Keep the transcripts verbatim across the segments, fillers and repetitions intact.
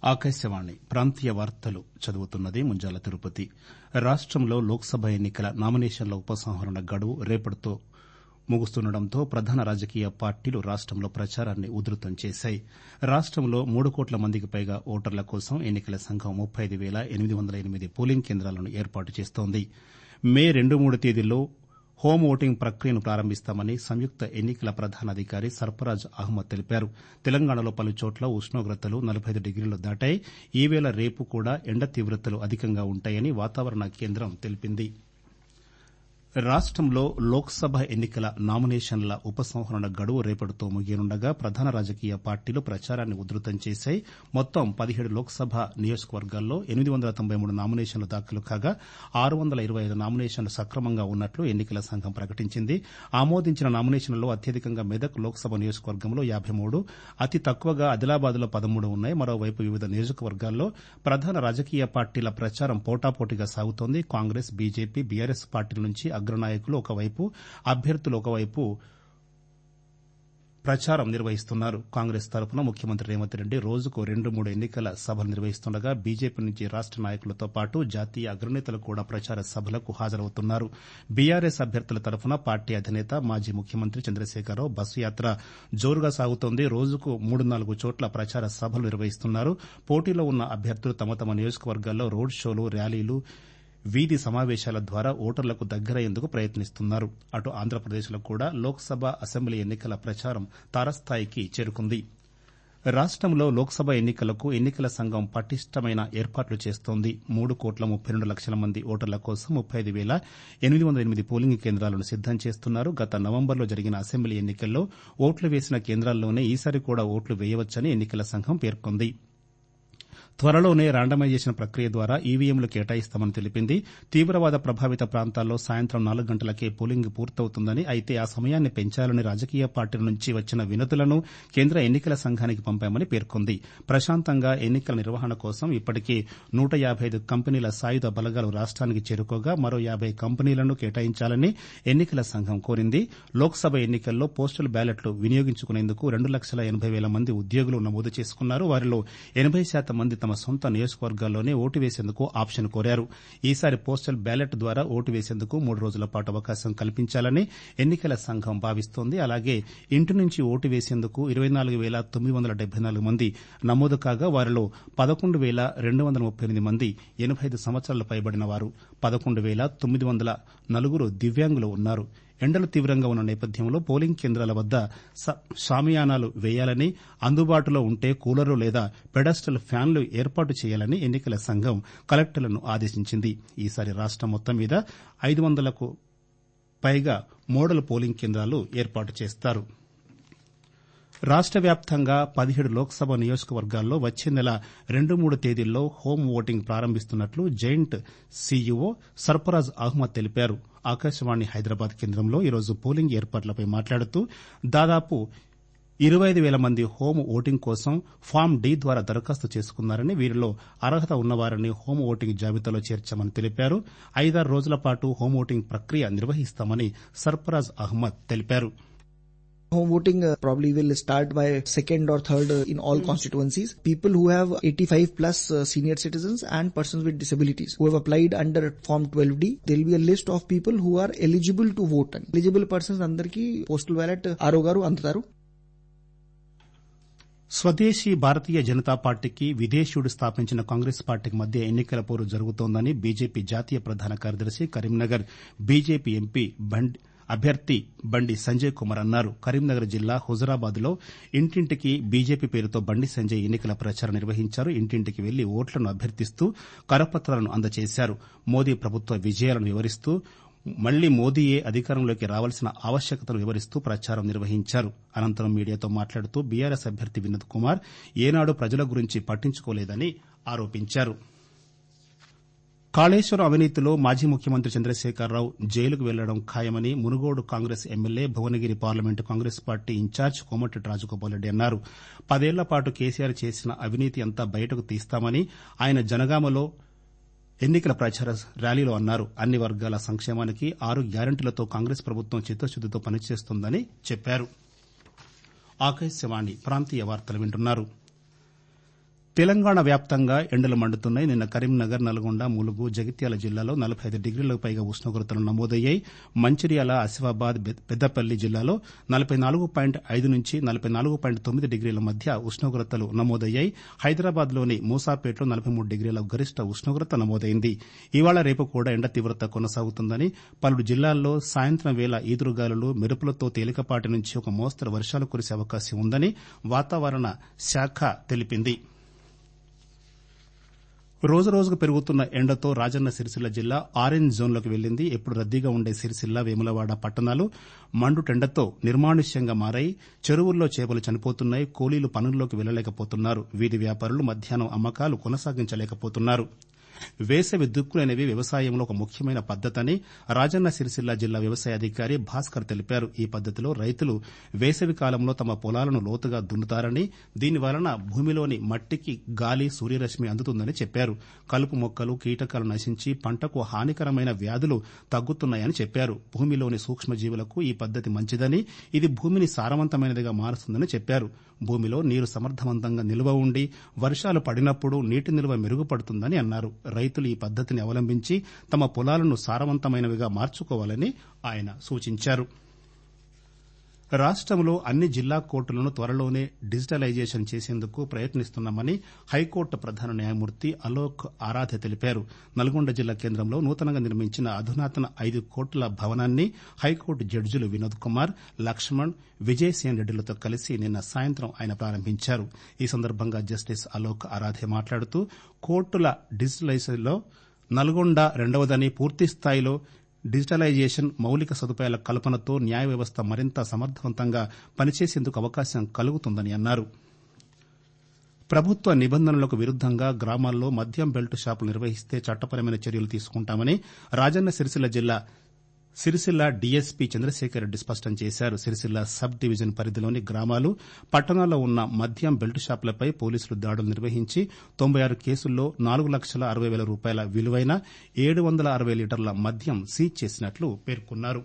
ఆకాశవాణి ప్రాంతీయ వార్తలు చదువుతున్నది ముంజాల తిరుపతి. రాష్టంలో లోక్సభ ఎన్నికల నామినేషన్ల ఉపసంహరణ గడువు రేపటితో ముగుస్తుండటంతో ప్రధాన రాజకీయ పార్టీలు రాష్టంలో ప్రచారాన్ని ఉధృతం చేశాయి. రాష్టంలో మూడు కోట్ల మందికి పైగా ఓటర్ల కోసం ఎన్నికల సంఘం ముప్పై ఐదు పేల ఎనిమిది వందల ఎనిమిది పోలింగ్ కేంద్రాలను ఏర్పాటు చేస్తోంది. మే రెండు మూడు తేదీల్లో హోం ఓటింగ్ ప్రక్రియను ప్రారంభిస్తామని సంయుక్త ఎన్నికల ప్రధానాధికారి సర్ఫరాజ్ అహ్మద్ తెలిపారు. తెలంగాణలో పలుచోట్ల ఉష్ణోగ్రతలు నలబై ఐదు డిగ్రీలు దాటాయి. ఈవేళ రేపు కూడా ఎండ తీవ్రతలు అధికంగా ఉంటాయని వాతావరణ కేంద్రం తెలిపింది. రాష్టంలో లోక్సభ ఎన్నికల నామినేషన్ల ఉపసంహరణ గడువు రేపటితో ముగియనుండగా ప్రధాన రాజకీయ పార్టీలు ప్రచారాన్ని ఉధృతం చేశాయి. మొత్తం పదిహేడు లోక్సభ నియోజకవర్గాల్లో ఎనిమిది వందల తొంభై మూడు నామినేషన్లు దాఖలు కాగా ఆరు వందల ఇరవై ఐదు నామినేషన్లు సక్రమంగా ఉన్నట్లు ఎన్నికల సంఘం ప్రకటించింది. ఆమోదించిన నామినేషన్లలో అత్యధికంగా మెదక్ లోక్సభ నియోజకవర్గంలో యాబై మూడు, అతి తక్కువగా ఆదిలాబాద్లో పదమూడు ఉన్నాయి. మరోవైపు వివిధ నియోజకవర్గాల్లో ప్రధాన రాజకీయ పార్టీల ప్రచారం పోటాపోటీగా సాగుతోంది. కాంగ్రెస్, బీజేపీ, బీఆర్ఎస్ పార్టీల నుంచి అగ్రనాయకులు ఒకవైపు, అభ్యర్థులు ఒకవైపు ప్రచారం నిర్వహిస్తున్నారు. కాంగ్రెస్ తరఫున ముఖ్యమంత్రి రేవంత్ రెడ్డి రోజుకు రెండు మూడు ఎన్నికల సభలు నిర్వహిస్తుండగా బీజేపీ నుంచి రాష్ట నాయకులతో పాటు జాతీయ అగ్రనేతలు కూడా ప్రచార సభలకు హాజరవుతున్నారు. బీఆర్ఎస్ అభ్యర్థుల తరఫున పార్టీ అధినేత మాజీ ముఖ్యమంత్రి చంద్రశేఖరరావు బస్సు యాత్ర జోరుగా సాగుతోంది. రోజుకు మూడు నాలుగు చోట్ల ప్రచార సభలు నిర్వహిస్తున్నారు. పోటీలో ఉన్న అభ్యర్థులు తమ తమ నియోజకవర్గాల్లో రోడ్ షోలు, ర్యాలీలు, వీధి సమావేశాల ద్వారా ఓటర్లకు దగ్గరయ్యేందుకు ప్రయత్నిస్తున్నారు. అటు ఆంధ్రప్రదేశ్లో కూడా లోక్సభ, అసెంబ్లీ ఎన్నికల ప్రచారం తారస్థాయికి చేరుకుంది. రాష్టంలో లోక్సభ ఎన్నికలకు ఎన్నికల సంఘం పటిష్టమైన ఏర్పాట్లు చేస్తోంది. మూడు కోట్ల ముప్పై రెండు లక్షల మంది ఓటర్ల కోసం ముప్పై ఐదు పేల ఎనిమిది వందల ఎనిమిది పోలింగ్ కేంద్రాలను సిద్దం చేస్తున్నారు. గత నవంబర్లో జరిగిన అసెంబ్లీ ఎన్నికల్లో ఓట్లు వేసిన కేంద్రాల్లోనే ఈసారి కూడా ఓట్లు వేయవచ్చని ఎన్నికల సంఘం పేర్కొంది. త్వరలోనే ర్యాండమైజేషన్ ప్రక్రియ ద్వారా ఈవీఎంలు కేటాయిస్తామని తెలిపింది. తీవ్రవాద ప్రభావిత ప్రాంతాల్లో సాయంత్రం నాలుగు గంటలకే పోలింగ్ పూర్తవుతుందని, అయితే ఆ సమయాన్ని పెంచాలని రాజకీయ పార్టీల నుంచి వచ్చిన వినతులను కేంద్ర ఎన్నికల సంఘానికి పంపామని పేర్కొంది. ప్రశాంతంగా ఎన్నికల నిర్వహణ కోసం ఇప్పటికే నూట యాబై ఐదు కంపెనీల సాయుధ బలగాలు రాష్ట్రానికి చేరుకోగా మరో యాబై కంపెనీలను కేటాయించాలని ఎన్నికల సంఘం కోరింది. లోక్సభ ఎన్నికల్లో పోస్టల్ బ్యాలెట్లు వినియోగించుకునేందుకు రెండు లక్షల ఎనబై వేల మంది ఉద్యోగులు నమోదు చేసుకున్నారు. వారిలో ఎనబై శాతం మంది తమ సొంత నియోజకవర్గాల్లోనే ఓటు వేసేందుకు ఆప్షన్ కోరారు. ఈసారి పోస్టల్ బ్యాలెట్ ద్వారా ఓటు వేసేందుకు మూడు రోజుల పాటు అవకాశం కల్పించాలని ఎన్నికల సంఘం భావిస్తోంది. అలాగే ఇంటి నుంచి ఓటు వేసేందుకు ఇరవై నాలుగు వేల తొమ్మిది వందల డెబ్బై నాలుగు మంది నమోదు కాగా వారిలో పదకొండు వేల రెండు వందల ముప్పై ఎనిమిది మంది ఎనబై ఐదు సంవత్సరాలు పైబడిన వారు, పదకొండు వేల తొమ్మిది వందల నలుగురు దివ్యాంగులు ఉన్నారు. ఎండలు తీవ్రంగా ఉన్న నేపథ్యంలో పోలింగ్ కేంద్రాల వద్ద షామియానాలు వేయాలని, అందుబాటులో ఉంటే కూలర్లు లేదా పెడస్టల్ ఫ్యాన్లు ఏర్పాటు చేయాలని ఎన్నికల సంఘం కలెక్టర్లను ఆదేశించింది. ఈసారి రాష్టం మొత్తం మీద ఐదు వందలకు పైగా మోడల్ పోలింగ్ కేంద్రాలు ఏర్పాటు చేస్తారు. రాష్ట వ్యాప్తంగా పదిహేడు లోక్సభ నియోజకవర్గాల్లో వచ్చే నెల రెండు మూడు తేదీల్లో హోం ఓటింగ్ ప్రారంభిస్తున్నట్లు జాయింట్ సీఈఓ సర్ఫరాజ్ అహ్మద్ తెలిపారు. ఆకాశవాణి హైదరాబాద్ కేంద్రంలో ఈరోజు పోలింగ్ ఏర్పాట్లపై మాట్లాడుతూ దాదాపు ఇరవై ఐదు వేల మంది హోం ఓటింగ్ కోసం ఫామ్ డి ద్వారా దరఖాస్తు చేసుకున్నారని, వీరిలో అర్హత ఉన్నవారిని హోం ఓటింగ్ జాబితాలో చేర్చామని తెలిపారు. ఐదారు రోజుల పాటు హోం ఓటింగ్ ప్రక్రియ నిర్వహిస్తామని సర్ఫరాజ్ అహ్మద్ తెలిపారు. Home voting uh, probably will start by second or third uh, in all mm. constituencies. People who have eighty-five plus uh, senior citizens and persons with disabilities who have applied under Form twelve D, there will be a list of people who are eligible to vote. Eligible persons andarki postal ballot ఆరో గారు అందుతారు. స్వదేశీ భారతీయ జనతా పార్టీకి విదేశీయుడు స్థాపించిన కాంగ్రెస్ పార్టీకి మధ్య ఎన్నికల పోరు జరుగుతోందని బీజేపీ జాతీయ ప్రధాన కార్యదర్శి కరీంనగర్ బీజేపీ ఎంపీ బండి అభ్యర్థి బండి సంజయ్ కుమార్ అన్నారు. కరీంనగర్ జిల్లా హుజురాబాద్ లో ఇంటింటికి బీజేపీ పేరుతో బండి సంజయ్ ఎన్నికల ప్రచారం నిర్వహించారు. ఇంటింటికి వెళ్లి ఓట్లను అభ్యర్థిస్తూ కరపత్రాలను అందజేశారు. మోదీ ప్రభుత్వ విజయాలను వివరిస్తూ, మళ్లీ మోదీయే అధికారంలోకి రావాల్సిన ఆవశ్యకతను వివరిస్తూ ప్రచారం నిర్వహించారు. అనంతరం మీడియాతో మాట్లాడుతూ బీఆర్ఎస్ అభ్యర్థి వినోద్ కుమార్ ఏనాడు ప్రజల గురించి పట్టించుకోలేదని ఆరోపించారు. కాళేశ్వరం అవినీతిలో మాజీ ముఖ్యమంత్రి చంద్రశేఖరరావు జైలుకు వెళ్లడం ఖాయమని Munugode Congress MLA, Bhuvanagiri parliament Congress party incharge Komatireddy Rajagopal Reddy అన్నారు. పదేళ్ల పాటు కేసీఆర్ చేసిన అవినీతి అంతా బయటకు తీస్తామని ఆయన జనగామలో ఎన్నికల ప్రచార ర్యాలీలో అన్నారు. అన్ని వర్గాల సంక్షేమానికి ఆరు గ్యారంటీలతో కాంగ్రెస్ ప్రభుత్వం చిత్తశుద్దితో పనిచేస్తోందని చెప్పారు. తెలంగాణ వ్యాప్తంగా ఎండలు మండుతున్నాయి. నిన్న కరీంనగర్, నల్గొండ, ములుగు, జగిత్యాల జిల్లాలో నలభై ఐదు డిగ్రీలకు పైగా ఉష్ణోగ్రతలు నమోదయ్యాయి. మంచిర్యాల, ఆసిఫాబాద్, పెద్దపల్లి జిల్లాలో నలభై నాలుగు పాయింట్ ఐదు నుంచి నలభై నాలుగు పాయింట్ తొమ్మిది డిగ్రీల మధ్య ఉష్ణోగ్రతలు నమోదయ్యాయి. హైదరాబాద్లోని మూసాపేటలో నలభై మూడు డిగ్రీల గరిష్ట ఉష్ణోగ్రత నమోదైంది. ఇవాళ రేపు కూడా ఎండ తీవ్రత కొనసాగుతుందని, పలు జిల్లాల్లో సాయంత్రం వేళ ఈదురుగాలులు, మెరుపులతో తేలికపాటి నుంచి ఒక మోస్తరు వర్షాలు కురిసే అవకాశం ఉందని వాతావరణ శాఖ తెలిపింది. రోజురోజుకు పెరుగుతున్న ఎండతో రాజన్న సిరిసిల్ల జిల్లా ఆరెంజ్ జోన్లోకి వెళ్లింది. ఎప్పుడు రద్దీగా ఉండే సిరిసిల్ల, వేములవాడ పట్టణాలు మండుటెండతో నిర్మానుష్యంగా మారాయి. చెరువుల్లో చేపలు చనిపోతున్నాయి. కూలీలు పనుల్లోకి వెళ్లలేకపోతున్నారు. వీధి వ్యాపారులు మధ్యాహ్నం అమ్మకాలు కొనసాగించలేకపోతున్నారు. వేసవి దుక్కులనేవి వ్యవసాయంలో ఒక ముఖ్యమైన పద్దతని రాజన్న సిరిసిల్ల జిల్లా వ్యవసాయ అధికారి భాస్కర్ తెలిపారు. ఈ పద్దతిలో రైతులు వేసవి కాలంలో తమ పొలాలను లోతుగా దున్నుతారని, దీనివలన భూమిలోని మట్టికి గాలి, సూర్యరశ్మి అందుతుందని చెప్పారు. కలుపు మొక్కలు, కీటకాలు నశించి పంటకు హానికరమైన వ్యాధులు తగ్గుతున్నాయని చెప్పారు. భూమిలోని సూక్ష్మజీవులకు ఈ పద్దతి మంచిదని, ఇది భూమిని సారవంతమైనదిగా మారుస్తుందని చెప్పారు. భూమిలో నీరు సమర్థవంతంగా నిల్వ ఉండి వర్షాలు పడినప్పుడు నీటి నిల్వ మెరుగుపడుతుందని అన్నారు. రైతులు ఈ పద్దతిని అవలంబించి తమ పొలాలను సారవంతమైనవిగా మార్చుకోవాలని ఆయన సూచించారు. రాష్టంలో అన్ని జిల్లా కోర్టులను త్వరలోనే డిజిటలైజేషన్ చేసేందుకు ప్రయత్నిస్తున్నామని హైకోర్టు ప్రధాన న్యాయమూర్తి అలోక్ ఆరాధే తెలిపారు. నల్గొండ జిల్లా కేంద్రంలో నూతనంగా నిర్మించిన అధునాతన ఐదు కోట్ల భవనాన్ని హైకోర్టు జడ్జిలు వినోద్ కుమార్, లక్ష్మణ్, విజయసేన్ రెడ్డిలతో కలిసి నిన్న సాయంత్రం ఆయన ప్రారంభించారు. ఈ సందర్భంగా జస్టిస్ అలోక్ ఆరాధే మాట్లాడుతూ కోర్టుల డిజిటలైజేషన్లో నల్గొండ రెండవదని, పూర్తిస్థాయిలో డిజిటలైజేషన్, మౌలిక సదుపాయాల కల్పనతో న్యాయ వ్యవస్థ మరింత సమర్థవంతంగా పనిచేసేందుకు అవకాశం కలుగుతుందని అన్నారు. ప్రభుత్వ నిబంధనలకు విరుద్దంగా గ్రామాల్లో మద్యం బెల్ట్ షాపులు నిర్వహిస్తే చట్టపరమైన చర్యలు తీసుకుంటామని రాజన్న సిరిసిల్ల జిల్లా సిరిసిల్ల డీఎస్పీ చంద్రశేఖర్ రెడ్డి స్పష్టం చేశారు. సిరిసిల్ల సబ్ డివిజన్ పరిధిలోని గ్రామాలు, పట్టణాల్లో ఉన్న మద్యం బెల్ట్ షాపులపై పోలీసులు దాడులు నిర్వహించి తొంభై ఆరు కేసుల్లో నాలుగు లక్షల అరవై వేల రూపాయల విలువైన ఏడు వందల అరవై లీటర్ల మద్యం సీజ్ చేసినట్లు పేర్కొన్నారు.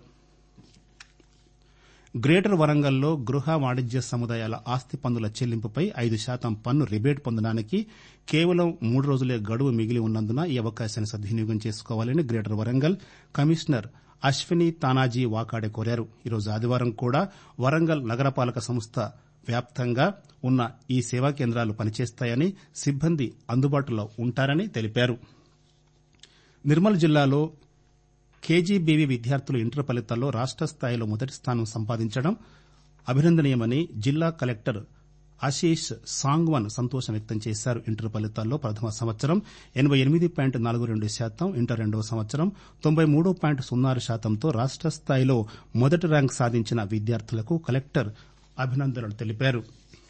గ్రేటర్ వరంగల్లో గృహ వాణిజ్య సముదాయాల ఆస్తి పన్నుల చెల్లింపుపై ఐదు శాతం పన్ను రిబేట్ పొందడానికి కేవలం మూడు రోజులే గడువు మిగిలి ఉన్నందున ఈ అవకాశాన్ని సద్వినియోగం చేసుకోవాలని గ్రేటర్ వరంగల్ కమిషనర్ అశ్విని తానాజీ వాకాడే కోరారు. ఈరోజు ఆదివారం కూడా వరంగల్ నగరపాలక సంస్థ వ్యాప్తంగా ఉన్న ఈ సేవా కేంద్రాలు పనిచేస్తాయని, సిబ్బంది అందుబాటులో ఉంటారని తెలిపారు. నిర్మల్ జిల్లాలో కేజీబీవీ విద్యార్థులు ఇంటర్ ఫలితాల్లో రాష్ట స్థాయిలో మొదటి స్థానం సంపాదించడం అభినందనీయమని జిల్లా కలెక్టర్ ఆశీష్ సాంగ్వాన్ సంతోషం వ్యక్తం చేశారు. ఇంటర్ ఫలితాల్లో ప్రథమ సంవత్సరం ఎనబై ఎనిమిది పాయింట్ నాలుగు రెండు శాతం, ఇంటర్ రెండవ సంవత్సరం తొంభై మూడు పాయింట్ సున్నా ఆరు శాతంతో రాష్ట స్థాయిలో మొదటి ర్యాంకు సాధించిన విద్యార్థులకు కలెక్టర్ అభినందనలు తెలిపారు.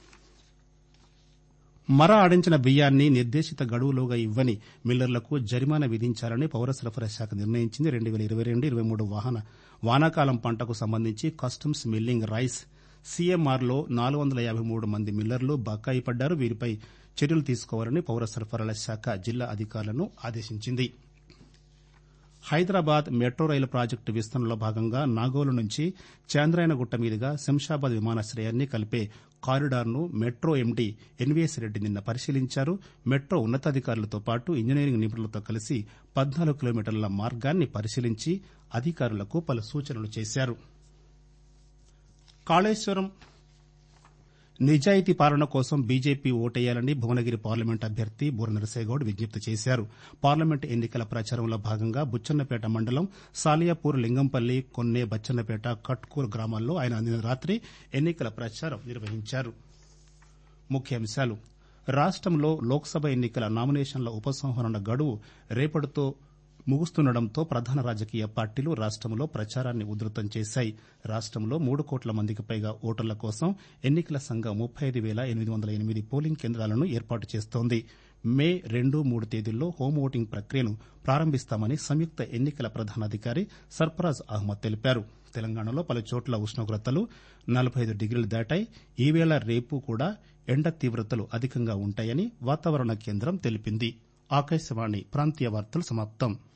మర ఆడించిన బియ్యాన్ని నిర్దేశిత గడువులోగా ఇవ్వని మిల్లర్లకు జరిమానా విధించాలని పౌర సరఫరా శాఖ నిర్ణయించింది. రెండు వేల ఇరవై రెండు ఇరవై మూడు వానాకాలం పంటకు సంబంధించి కస్టమ్స్ మిల్లింగ్ రైస్ సీఎంఆర్లో నాలుగు వందల యాబై మూడు మంది మిల్లర్లు బకాయి పడ్డారు. వీరిపై చర్యలు తీసుకోవాలని పౌర సరఫరాల శాఖ జిల్లా అధికారులను ఆదేశించింది. హైదరాబాద్ మెట్రో రైలు ప్రాజెక్టు విస్తరణలో భాగంగా నాగోలు నుంచి చాంద్రాయనగుట్ట మీదుగా శంషాబాద్ విమానాశ్రయాన్ని కలిపే కారిడార్ను మెట్రో ఎండీ ఎన్వీఎస్ రెడ్డి నిన్న పరిశీలించారు. మెట్రో ఉన్నతాధికారులతో పాటు ఇంజనీరింగ్ నిపుణులతో కలిసి పద్నాలుగు కిలోమీటర్ల మార్గాన్ని పరిశీలించి అధికారులకు పలు సూచనలు చేశారు. కాళేశ్వరం నిజాయితీ పాలన కోసం బీజేపీ ఓటేయాలని భువనగిరి పార్లమెంట్ అభ్యర్థి బూర నరసేగౌడ్ విజ్ఞప్తి చేశారు. పార్లమెంట్ ఎన్నికల ప్రచారంలో భాగంగా బుచ్చన్నపేట మండలం సాలియాపూర్, లింగంపల్లి, కొన్నే, బచ్చన్నపేట, కట్కూర్ గ్రామాల్లో ఆయన నిన్న రాత్రి ఎన్నికల ప్రచారం నిర్వహించారు. ముఖ్యాంశాలు. రాష్టంలో లోక్సభ ఎన్నికల నామినేషన్ల ఉపసంహరణ గడువు రేపటితో ముగుస్తుండటంతో ప్రధాన రాజకీయ పార్టీలు రాష్టంలో ప్రచారాన్ని ఉధృతం చేశాయి. రాష్టంలో మూడు కోట్ల మందికి పైగా ఓటర్ల కోసం ఎన్నికల సంఘం ముప్పై ఐదు వేల ఎనిమిది వందల ఎనిమిది పోలింగ్ కేంద్రాలను ఏర్పాటు చేస్తోంది. మే రెండు మూడు తేదీల్లో హోం ఓటింగ్ ప్రక్రియను ప్రారంభిస్తామని సంయుక్త ఎన్నికల ప్రధానాధికారి సర్ఫరాజ్ అహ్మద్ తెలిపారు. తెలంగాణలో పలుచోట్ల ఉష్ణోగ్రతలు నలభై ఐదు డిగ్రీలు దాటాయి. ఈవేళ రేపు కూడా ఎండ తీవ్రతలు అధికంగా ఉంటాయని వాతావరణ కేంద్రం తెలిపింది. ఆకాశవాణి ప్రాంతీయ వార్తలు సమాప్తం.